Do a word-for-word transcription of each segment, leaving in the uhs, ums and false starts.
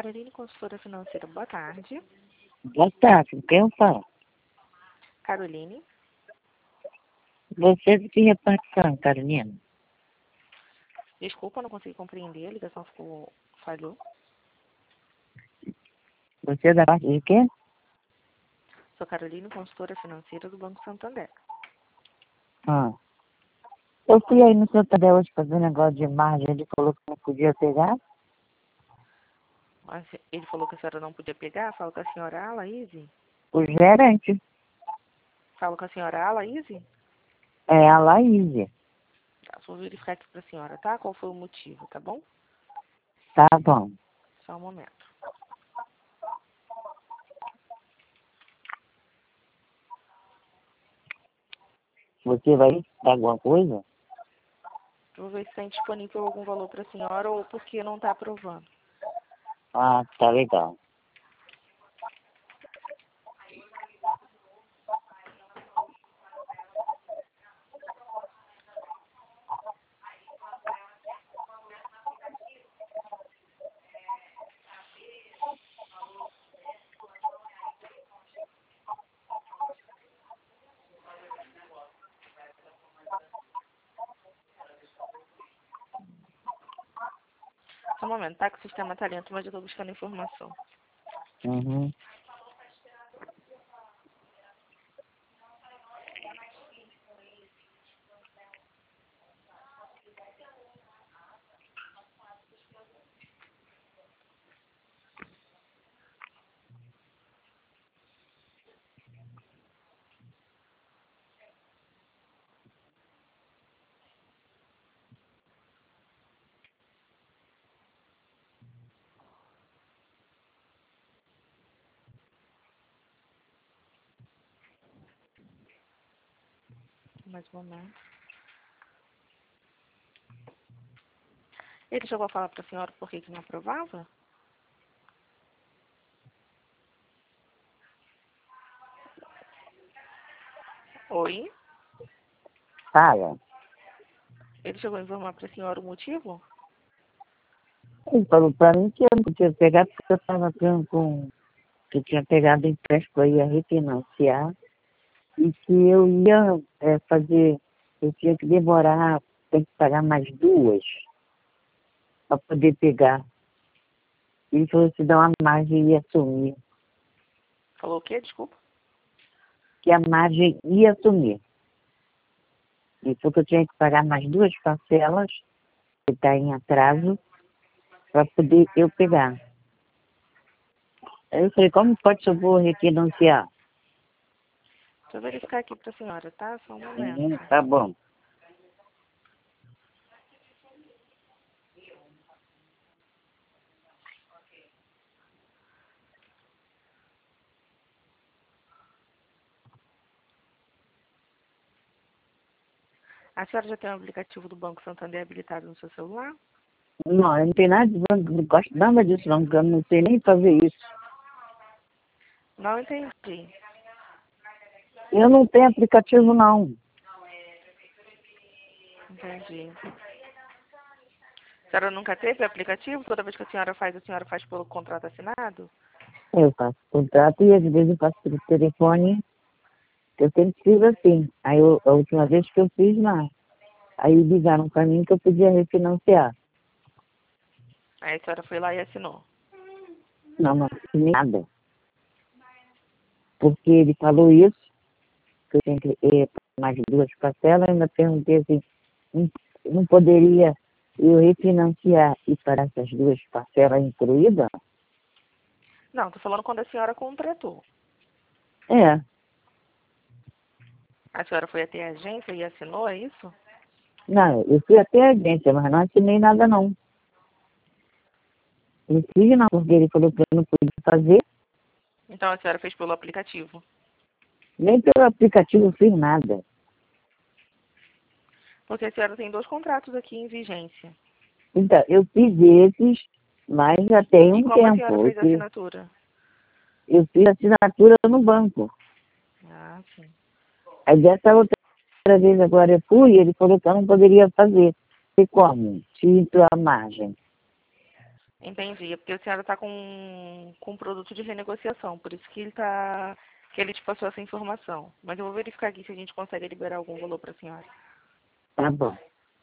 Caroline, consultora financeira, boa tarde. Boa tarde, quem eu falo? Caroline. Você de que repartição, Carolina? Desculpa, não consegui compreender, a ligação ficou... falhou. Você é da parte de quê? Sou Caroline, consultora financeira do Banco Santander. Ah. Eu fui aí no Santander hoje fazer um negócio de margem, ele falou que não podia pegar. Mas ele falou que a senhora não podia pegar? Falo com a senhora Alaíse. O gerente Falo com a senhora Alaíse. é a Laíse. Tá, vou verificar aqui pra senhora, tá? Qual foi o motivo, tá bom? Tá bom. Só um momento. Você vai dar alguma coisa? Vou ver se está disponível algum valor para a senhora ou porque não está aprovando. Ah, tá legal. Só um momento, tá? Que o sistema está lento, mas eu estou buscando informação. Uhum. Mais um momento. Ele chegou a falar para a senhora por que que não aprovava? Oi? Fala. Ele chegou a informar para a senhora o motivo? Ele falou pra mim que eu não podia pegar porque eu estava com... que eu tinha pegado empréstimo, eu ia refinanciar e que eu ia é, fazer, eu tinha que demorar, tem que pagar mais duas para poder pegar. Ele falou que dá uma margem ia sumir, Falou o quê? Desculpa. que a margem ia sumir. Ele falou que eu tinha que pagar mais duas parcelas, que está em atraso, para poder eu pegar. Aí eu falei, como pode se eu vou refinanciar? Deixa eu verificar aqui para a senhora, tá? Só um momento. Uhum, tá bom. A senhora já tem o aplicativo do Banco Santander habilitado no seu celular? Não, eu não tenho nada de banco, não gosto nada disso não, porque eu não sei nem fazer isso. Não entendi. Eu não tenho aplicativo não. Entendi. A senhora nunca teve aplicativo? Toda vez que a senhora faz, a senhora faz pelo contrato assinado? Eu faço contrato e às vezes eu faço pelo telefone, que eu sempre fiz assim. Aí eu, a última vez que eu fiz lá, aí ligaram para mim que eu podia refinanciar. Aí a senhora foi lá e assinou. Não, não assinei nada. Porque ele falou isso, que eu tinha que eh, mais duas parcelas, ainda perguntei assim, não, não poderia eu refinanciar e parar essas duas parcelas incluídas? Não, tô falando quando a senhora contratou. É, A senhora foi até a agência e assinou, é isso? não, eu fui até a agência, mas não assinei nada não. Não fiz não, porque ele falou que eu não podia fazer, Então a senhora fez pelo aplicativo. nem pelo aplicativo eu fiz nada. Porque a senhora tem dois contratos aqui em vigência. Então, eu fiz esses, mas já tem E um como a senhora tempo. Eu fez a fiz, assinatura? eu fiz assinatura no banco. Ah, sim. Aí dessa outra vez agora eu fui e ele falou que eu não poderia fazer. E como? Tinha a margem. Entendi. É porque a senhora está com, com um produto de renegociação, por isso que ele tá, que ele te passou essa informação. Mas eu vou verificar aqui se a gente consegue liberar algum valor para a senhora. Tá bom.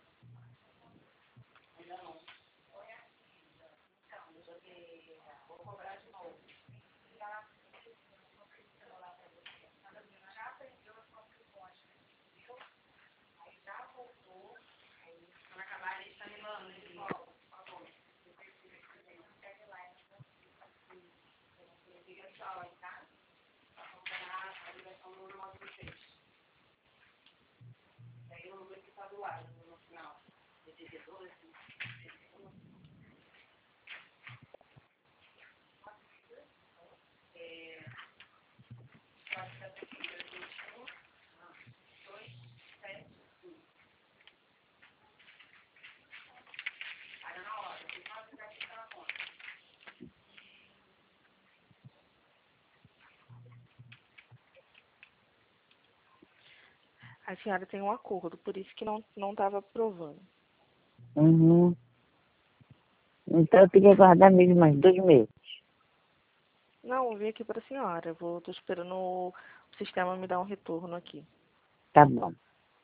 A senhora tem um acordo, por isso que não não estava aprovando. Uhum. Então eu tenho que aguardar mesmo mais dois meses. Não, eu vim aqui para a senhora. Eu vou, tô esperando o sistema me dar um retorno aqui. Tá bom.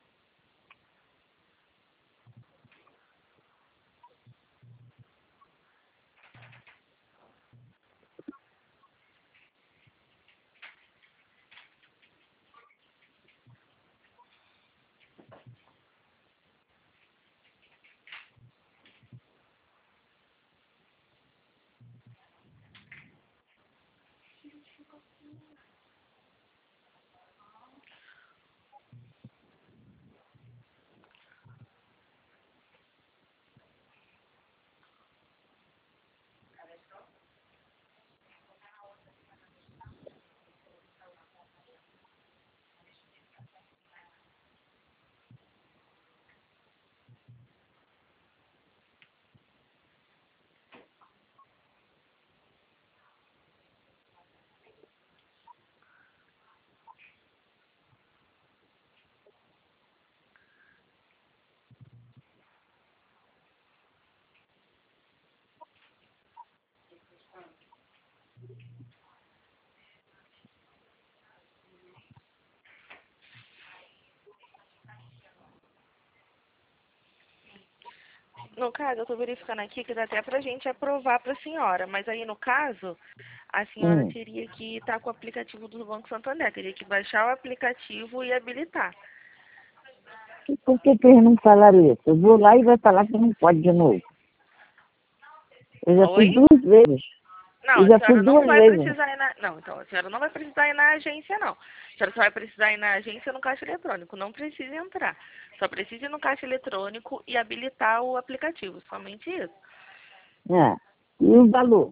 No caso, eu estou verificando aqui que dá até para a gente aprovar para a senhora, mas aí no caso, a senhora Hum. teria que estar com o aplicativo do Banco Santander, teria que baixar o aplicativo e habilitar. E por que, que eles não falaram isso? Eu vou lá e vai falar que não pode de novo. Eu já fui Oi? duas vezes. Não, Eu a já fui senhora não duas vai vezes. precisar ir na... Não, então, a senhora não vai precisar ir na agência, não. A senhora só vai precisar ir na agência no caixa eletrônico. Não precisa entrar. Só precisa ir no caixa eletrônico e habilitar o aplicativo. Somente isso. É. E o valor?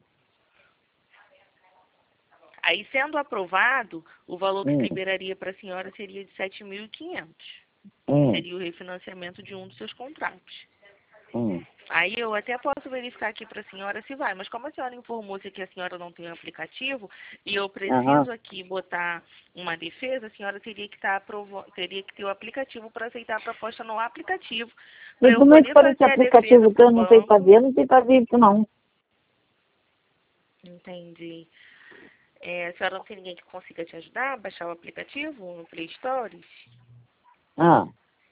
Aí, sendo aprovado, o valor que Hum. liberaria para a senhora seria de sete mil e quinhentos. Hum. Seria o refinanciamento de um dos seus contratos. Hum. Aí eu até posso verificar aqui para a senhora se vai, mas como a senhora informou-se que a senhora não tem aplicativo e eu Aham. preciso aqui botar uma defesa, a senhora teria que estar aprovo... teria que ter o aplicativo para aceitar a proposta no aplicativo, para E eu como é que poder para esse fazer a defesa aplicativo que para o eu não sei banco. fazer? Eu não sei fazer isso, não. Entendi. É, a senhora não tem ninguém que consiga te ajudar a baixar o aplicativo no Play Store? Ah.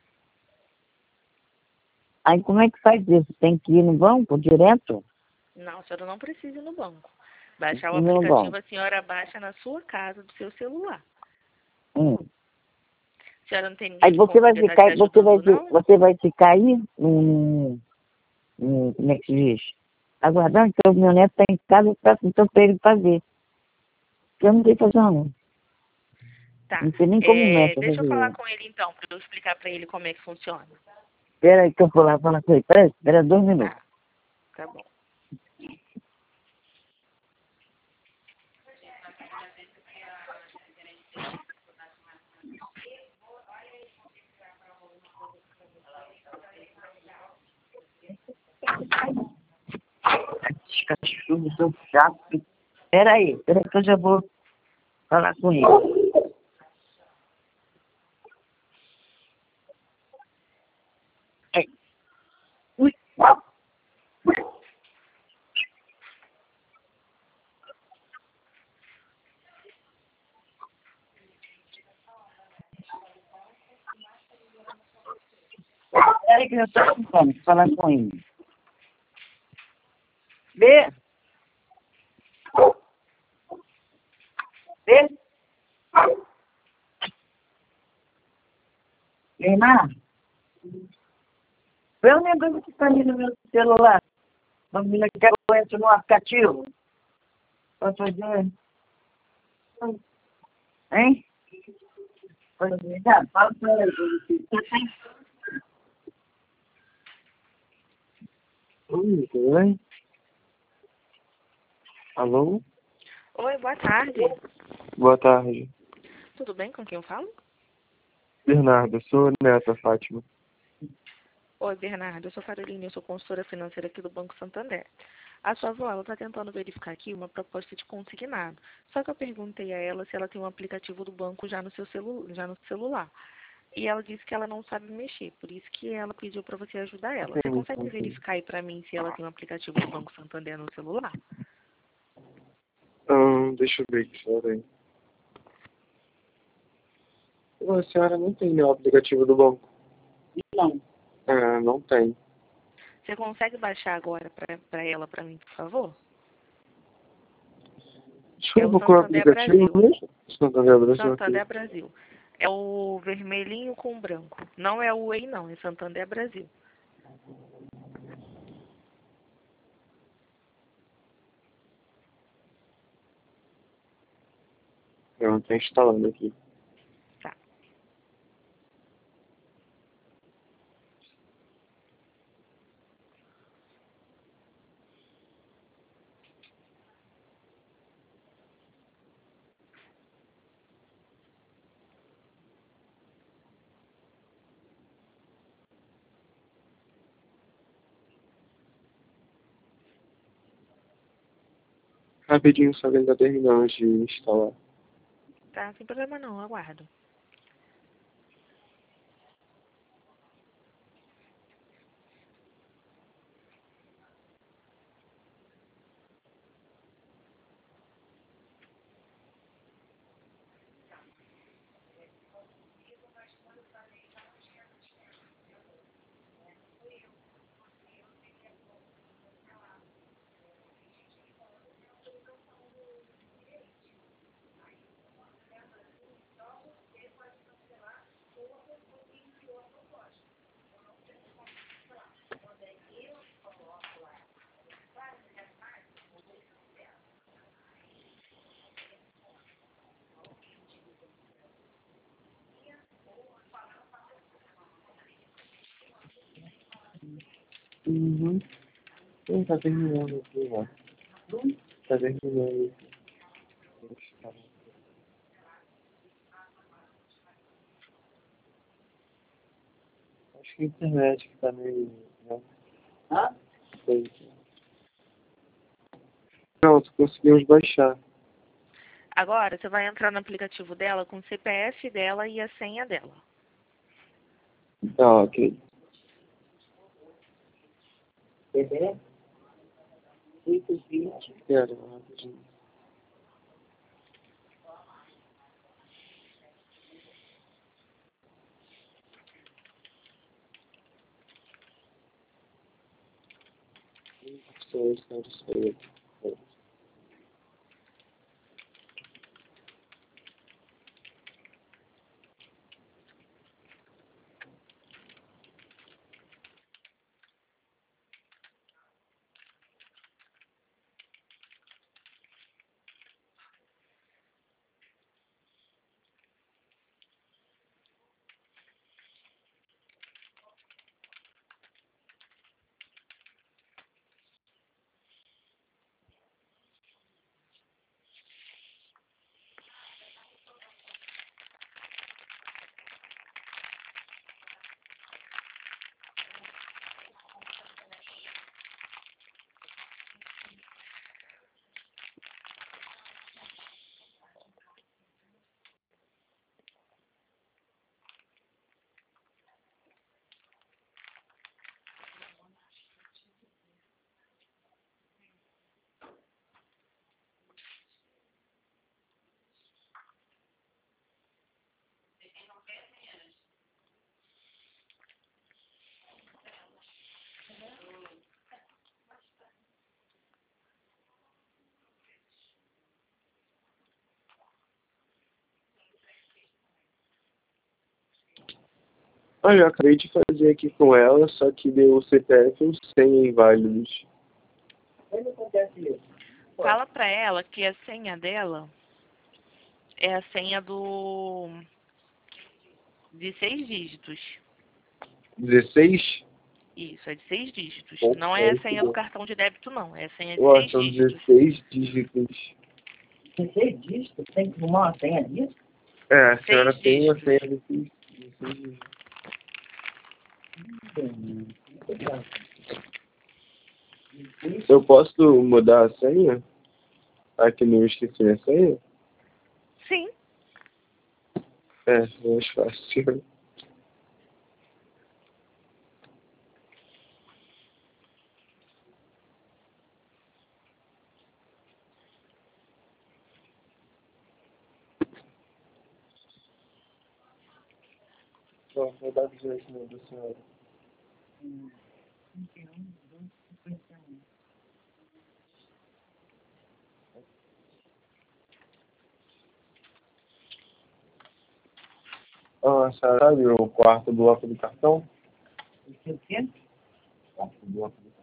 Aí como é que faz isso? Tem que ir no banco direto? Não, a senhora não precisa ir no banco. Baixar o No aplicativo banco. a senhora baixa na sua casa, do seu celular. Hum. A senhora não tem ninguém Aí que você vai consiga estar te ficar, você vai, ajudando, fi- não? você vai ficar aí, hum, hum, como é que se diz? Aguardando que o meu neto está em casa para então, para ele fazer. Porque eu não sei fazer, não. Tá. Não sei nem como É, mexe deixa eu falar fazer. com ele então, para eu explicar para ele como é que funciona. Espera aí que eu vou lá falar com ele. Espera, espera dois minutos. Tá, tá bom. Esses cachorros são chatos. Espera aí, espera aí que eu já vou falar com ele. É. Ui. aí que eu estou com fome, falando com ele. B. B. Neymar, vê o negócio que está ali no meu celular. A menina quer que eu entre no aplicativo. Para fazer. Hein? Pode me dar? Fala para ela. Oi, tudo bem? Alô? Oi, boa tarde. Boa tarde. Tudo bem? Com quem eu falo? Bernardo, eu sou neto da Fátima. Oi, Bernardo. Eu sou Carolina, eu sou consultora financeira aqui do Banco Santander. A sua avó, ela está tentando verificar aqui uma proposta de consignado. Só que eu perguntei a ela se ela tem um aplicativo do banco já no seu celu já no celular. E ela disse que ela não sabe mexer, por isso que ela pediu para você ajudar ela. Você Sim, consegue sim, sim. verificar aí para mim se ela tem um aplicativo do Banco Santander no celular? Hum, deixa eu ver aqui, senhora aí. Ô, a senhora não tem o aplicativo do banco? Não. Ah, não tem. Você consegue baixar agora para ela, para mim, por favor? É o Desculpa, qual é o Santander aplicativo Brasil. mesmo? Santander Brasil Santander aqui. Brasil. É o vermelhinho com branco. Não é o Way, não. É Santander Brasil. Eu não estou instalando aqui. Tá. Rapidinho, só que ele tá terminando de instalar. Tá, sem problema não. Aguardo. Uhum. Sim, tá terminando aqui, ó. Tá terminando aqui. Acho que a internet que tá meio... né? Hã? Sei. Pronto, conseguimos baixar. Agora, você vai entrar no aplicativo dela com o C P F dela e a senha dela. Ah, ok. Bebê? oito vinte. Espera, rapidinho. Seis, zero, seis. Olha, eu acabei de fazer aqui com ela, só que deu o C P F e os senha inválidos. Quando acontece isso? Fala pra ela que a senha dela é a senha do... de seis dígitos. dezesseis? Isso, é de seis dígitos. Bom, Não é é a senha do bom. cartão de débito, não. É a senha de Ó, seis são dígitos. dezesseis dígitos. dezesseis dígitos? Tem que arrumar uma senha disso? É, a senhora Seis tem uma dígitos. senha desses desses dígitos. Eu posso mudar a senha? Aqui no esqueci a senha? Sim. É, mais fácil. Ó, vou dar o jeito no da senhora. Ah, a senhora sabe o quarto bloco do cartão? O quê? Quarto bloco do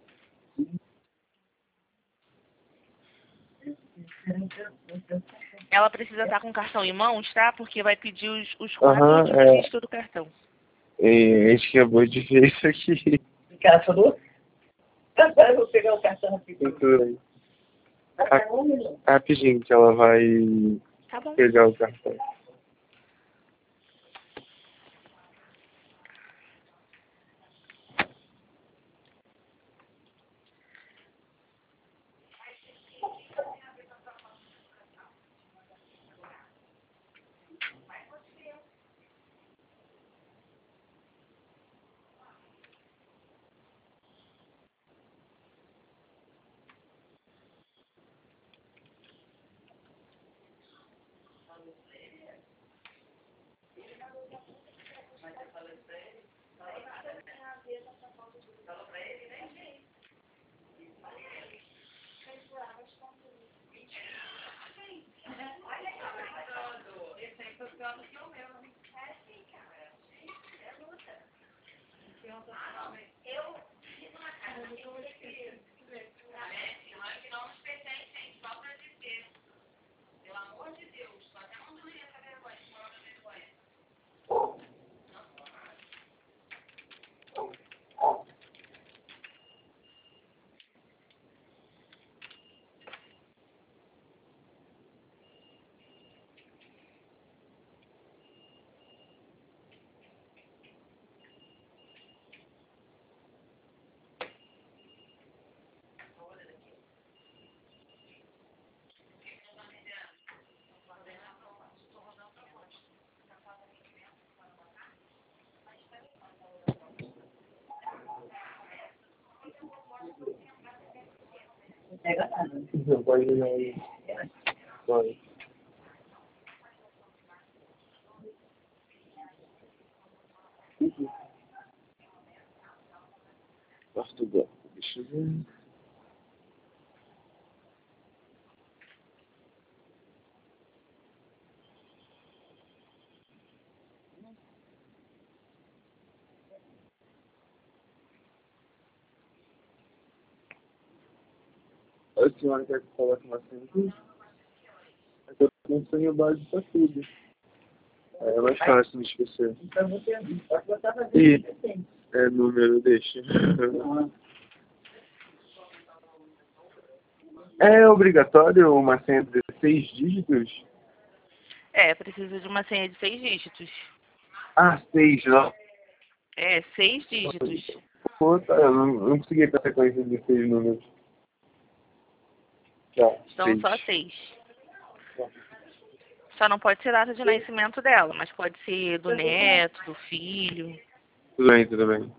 Ela precisa estar com o cartão em mãos, tá? Porque vai pedir os, os quatro Aham, últimos é. dígitos do cartão. E a gente acabou de ver isso aqui. O cara falou? Agora eu vou pegar o cartão rapidinho. Tudo bem. Vai ficar um minuto. Rapidinho que ela vai Tá bom. pegar o cartão. Não pega nada. Não pode ir aí. Pode. Quarto bloco. Deixa eu ver. A senhora quer que coloque uma senha aqui? É que eu tenho senha base pra tudo. Aí é mais fácil de esquecer. Então você pode botar pra E ver se tem. é número, deixa. É obrigatório uma senha de dezesseis dígitos? É, precisa de uma senha de seis dígitos. Ah, seis, não. É, seis dígitos. Pô, tá, eu não, não consegui ter a sequência de seis números. Tá, São seis. só seis. Só não pode ser data de nascimento dela, mas pode ser do neto, do filho. Tudo bem, tudo bem.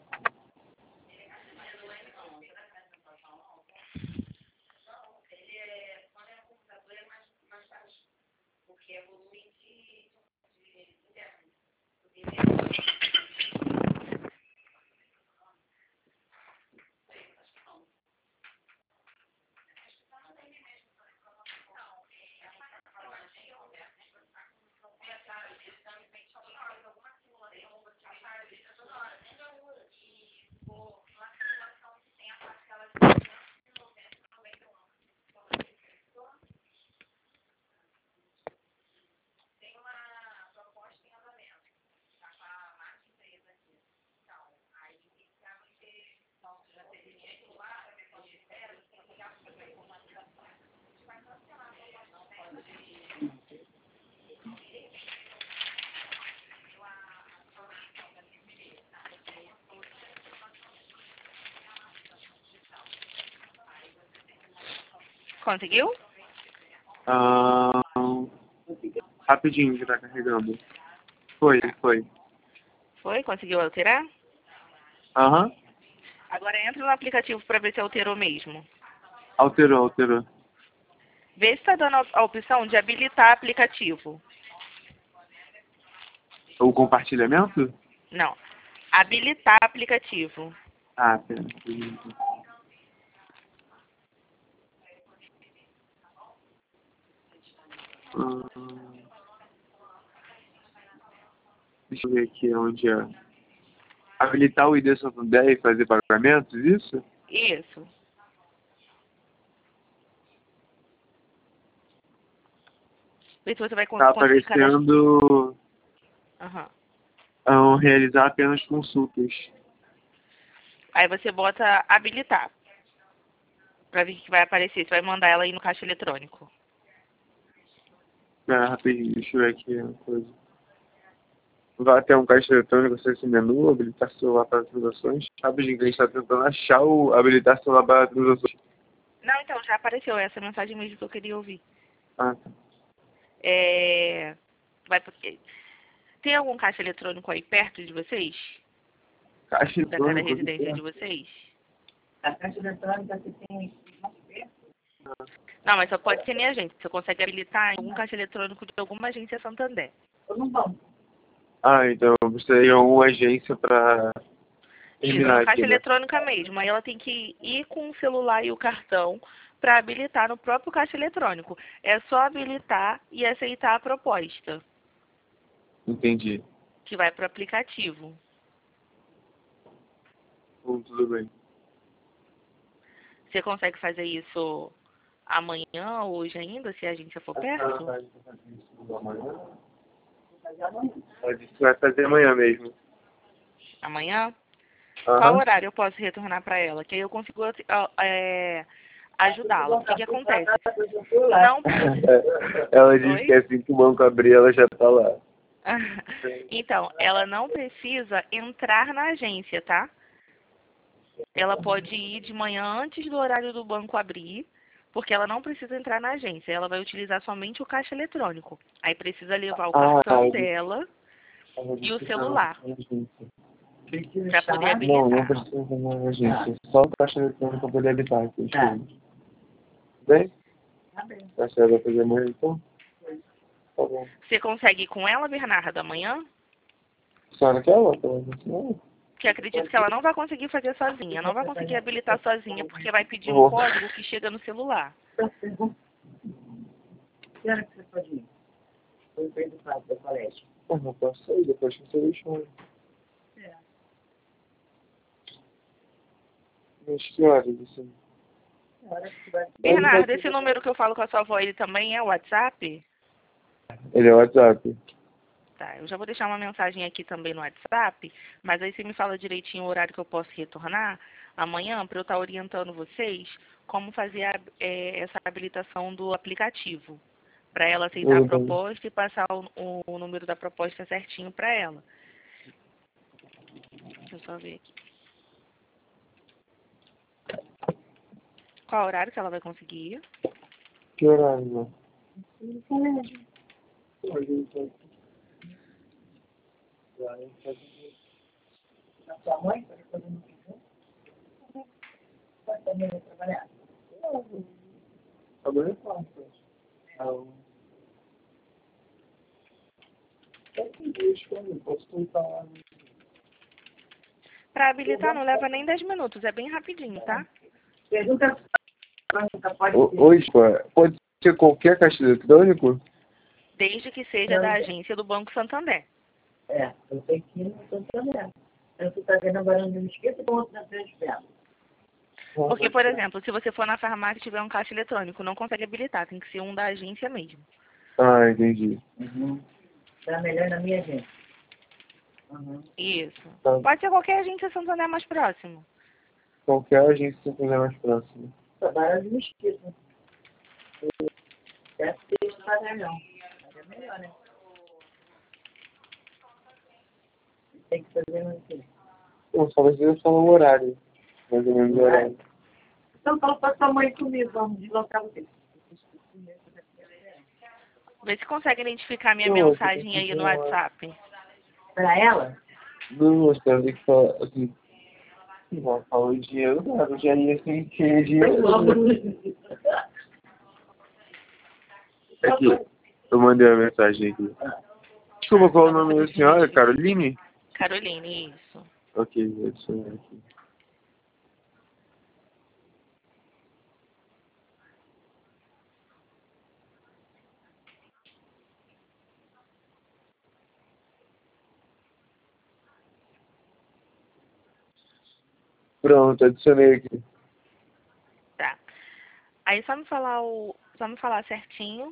Conseguiu? Ah, rapidinho que tá carregando. Foi, foi. Foi? Conseguiu alterar? Aham. Agora entra no aplicativo para ver se alterou mesmo. Alterou, alterou. Vê se está dando a a opção de habilitar aplicativo. O compartilhamento? Não. Habilitar aplicativo. Ah, pera. Ah, deixa eu ver aqui onde é. Habilitar o I D Santander e fazer pagamentos, isso? Isso. Vê se você vai con- Tá conseguir cadastrar. aparecendo Aham. ah, realizar apenas consultas. Aí você bota habilitar. Pra ver o que vai aparecer. Você vai mandar ela aí no caixa eletrônico. Pera, rapidinho, deixa eu ver aqui uma coisa. Vai até um caixa eletrônico, acesse o menu, habilitar celular para transações. Rapidinho, que a gente está tentando achar o habilitar celular para transações. Não, então, já apareceu essa mensagem mesmo que eu queria ouvir. Ah, tá. É... Vai... Tem algum caixa eletrônico aí perto de vocês? Caixa Da cada eletrônico. residência de vocês? A caixa eletrônica que tem. Não, mas só pode ser minha agência. Você consegue habilitar em algum caixa eletrônico de alguma agência Santander. Eu não vou. Ah, então você é uma agência para Isso, terminar no aqui, caixa né? eletrônica mesmo. Aí ela tem que ir com o celular e o cartão para habilitar no próprio caixa eletrônico. É só habilitar e aceitar a proposta, Entendi. que vai para o aplicativo. Bom, tudo bem. Você consegue fazer isso amanhã ou hoje ainda, se a agência for perto? A gente vai fazer amanhã mesmo. Amanhã? Qual Aham. horário eu posso retornar para ela? Que aí eu consigo é, ajudá-la. O que, que acontece? Não. Ela diz Oi? que assim que o banco abrir, ela já tá lá. Então, ela não precisa entrar na agência, tá? Ela pode ir de manhã antes do horário do banco abrir, porque ela não precisa entrar na agência. Ela vai utilizar somente o caixa eletrônico. Aí precisa levar o Ah, cartão ela dela disse e o que celular Tem que para poder chamar. não, não habilitar. precisa na agência. Só o caixa eletrônico para poder habitar aqui. Tá. Bem? Tá bem. A senhora vai fazer amanhã então? Tá bom. Você consegue ir com ela, Bernardo, amanhã? A senhora quer ela? Não. Porque acredito que ela não vai conseguir fazer sozinha. Não vai conseguir habilitar sozinha, porque vai pedir um Vou. código que chega no celular. Que hora que você pode ir? Foi para educado do colégio. Ah, não posso sair, depois que você deixou. É. Mas que horas, assim? Que hora que você vai. Bernardo, esse número que eu falo com a sua avó, ele também é o WhatsApp? Ele é o WhatsApp. Tá, eu já vou deixar uma mensagem aqui também no WhatsApp, mas aí você me fala direitinho o horário que eu posso retornar amanhã para eu estar orientando vocês como fazer a, é, essa habilitação do aplicativo, para ela aceitar a Tudo bem. proposta e passar o, o, o número da proposta certinho para ela. Deixa eu só ver aqui. Qual horário que ela vai conseguir ir? Que horário, né? No colégio. A sua mãe pode fazer no quintal? Pode também trabalhar? Amanhã eu faço. Não. Posso tentar. Para habilitar não leva nem dez minutos, é bem rapidinho, tá? Pergunta se pode Ô, ser. Oi, pode ser qualquer caixa eletrônico? Desde que seja da agência do Banco Santander. É, eu sei que não estou trabalhando. Eu estou fazendo agora no esqueça com outro na frente dela. Porque, por exemplo, se você for na farmácia e tiver um caixa eletrônico, não consegue habilitar, tem que ser um da agência mesmo. Ah, entendi. Uhum. Tá melhor na minha agência. Uhum. Isso. Tá. Pode ser qualquer agência Santander mais próximo. Qualquer agência que estiver mais próxima. Trabalha no esqueça. Deve ter trabalhar não. Mas é melhor, né? Tem que fazer no quê? Eu só precisa falar o horário. Mais ou menos o horário. Então fala para sua mãe comigo, vamos deslocar você. Vê se consegue identificar minha Não, mensagem eu aí no não acho. WhatsApp. Para ela? Não, você tem que falar assim. Não, falou de dinheiro, cara. Eu já ia sem ter dinheiro. Aqui, eu mandei a mensagem aqui. Desculpa, qual o nome da senhora? Caroline? Caroline, isso. Ok, vou adicionar aqui. Pronto, adicionei aqui. Tá. Aí só me falar o. Só me falar certinho.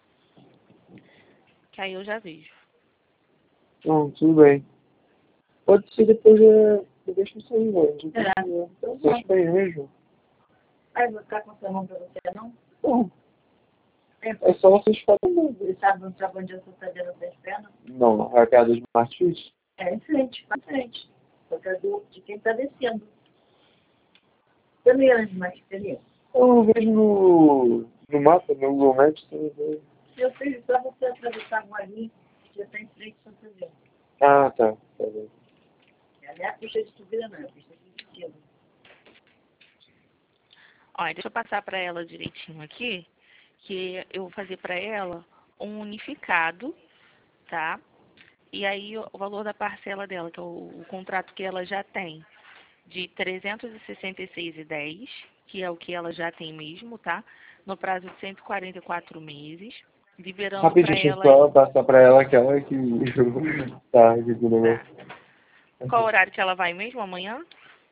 Que aí eu já vejo. Não, tudo bem. Pode ser depois eu, eu deixo isso aí, velho. É. Deixa bem mesmo. Aí vou ficar com seu nome para você, não? Não, É, é só vocês falarem. você sabe, não sabe onde eu estou fazendo as pernas? Não, a casa de Martins? É em frente, para frente. Por causa do- de quem está descendo. Eu me ando mais experiência. Eu vejo no, no mapa, no Google Maps. Eu vejo. Meu filho, só você atravessar a rua ali, já está em frente ao Santa Zé. Ah, tá. Tá bem. Não é a pista de subida, não, é a pista de descida. Olha, deixa eu passar para ela direitinho aqui. Que eu vou fazer para ela um unificado, tá? E aí o o valor da parcela dela, que é o, o contrato que ela já tem, de trezentos e sessenta e seis reais e dez centavos, que é o que ela já tem mesmo, tá? No prazo de cento e quarenta e quatro meses, liberando para Rapidinho, deixa eu ela só aí. passar pra ela aquela que... tá, aqui do Tá. negócio. Qual horário que ela vai mesmo? Amanhã?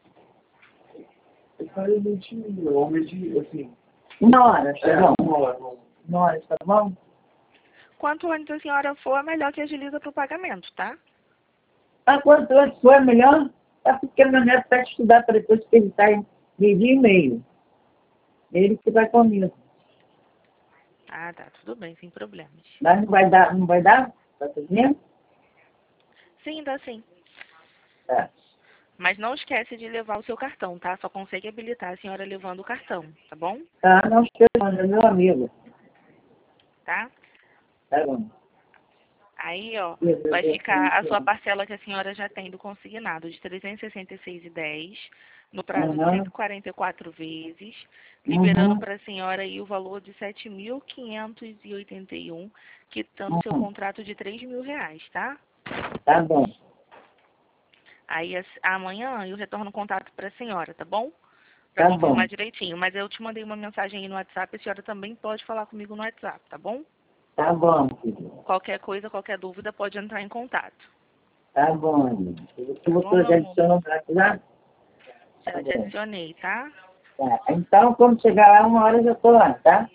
Eu falei de homem de, assim... Uma hora, tá É, bom? uma hora, uma hora. Uma hora, tá bom? Quanto antes a senhora for, melhor que agiliza para o pagamento, tá? Ah, quanto antes for, melhor. É porque meu neto está estudar para depois que ele está em meio e meio. Ele que vai comigo. Ah, tá, tudo bem, sem problemas. Mas não vai dar, não vai dar? Tá entendendo? Sim, dá sim. Tá. Mas não esquece de levar o seu cartão, tá? Só consegue habilitar a senhora levando o cartão, tá bom? Tá, não esqueça, é meu amigo. Tá? Tá bom. Aí, ó, vai ficar a sua parcela que a senhora já tem do consignado de trezentos e sessenta e seis reais e dez centavos no prazo de Uhum. cento e quarenta e quatro vezes, liberando Uhum. para a senhora aí o valor de sete mil quinhentos e oitenta e um, quitando seu Uhum. contrato de três mil reais, tá? Tá bom. Aí as- amanhã eu retorno o contato para a senhora, tá bom? Para Tá bom. confirmar direitinho. Mas eu te mandei uma mensagem aí no WhatsApp, a senhora também pode falar comigo no WhatsApp, tá bom? Tá bom, filho. Qualquer coisa, qualquer dúvida, pode entrar em contato. Tá bom, amigo. Você Tá bom, botou meu já amor? adicionou no WhatsApp? Tá Já te bom. adicionei, tá? Tá. Então, quando chegar lá, uma hora eu já tô lá, tá?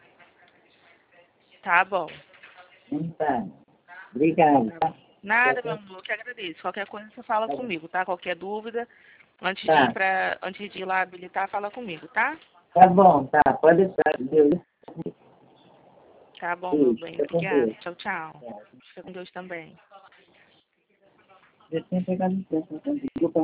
Tá bom. Então tá. Obrigado, Tá tá? bom. Nada, meu amor, eu que agradeço. Qualquer coisa você fala Tá bom. comigo, tá? Qualquer dúvida, antes de ir Tá. para antes de ir lá habilitar, fala comigo, tá? Tá bom, tá. Pode deixar. Deus. Tá bom, meu Isso. bem. Fica com Obrigada. Deus. Tchau, tchau. Tá. Fica com Deus também. Eu tinha pegado um tempo.